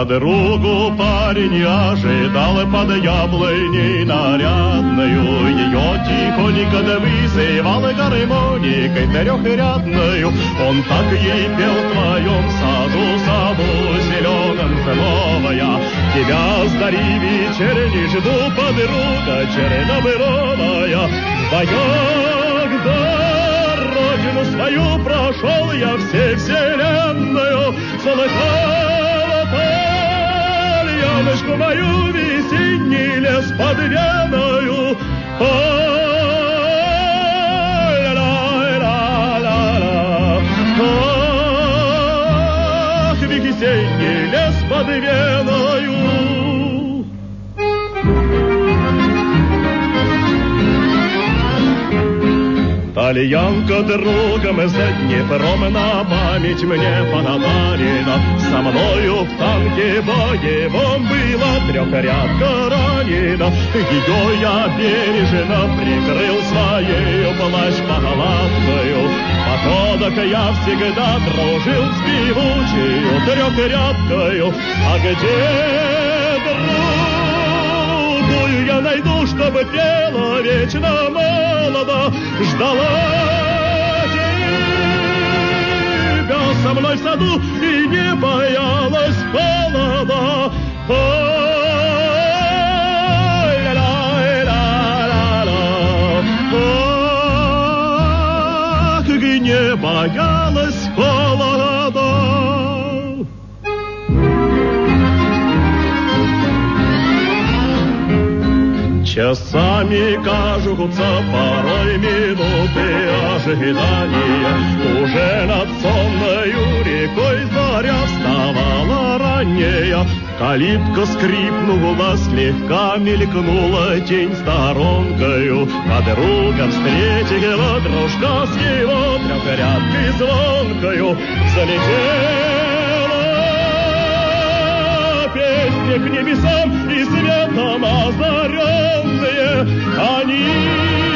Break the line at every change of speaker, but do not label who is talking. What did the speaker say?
Подругу парень ожидал под яблоней нарядную. Ее тихонько вызывал гармоникой трехрядную. Он так ей пел в твоем саду зеленом целовая. Тебя с зари вечерней жду, подруга чернобровая. В боях за родину свою прошел я всей вселенную. Слыхала пальяночку мою, весенний лес под Веною. Ах, весенний лес под Веною. Тальянка другом за Днепром на память мне подарена. Со мною в танке боевом была трехрядка ранена. Ее я бережно прикрыл своею плащ-палаткою. Походок я всегда дружил с певучею трехрядкою. А где другую я найду, чтобы пела вечно молодо? Ждала тебя со мной в саду и не боялась холода. Ах, и не боялась холода. Часами кажутся порой минуты ожидания. Уже над сонною рекой заря вставала ранняя. Калитка скрипнула, слегка мелькнула тень сторонкою. Подруга встретила дружка с его трехрядкой звонкою. Залетела песня к небесам и светом озаренные они.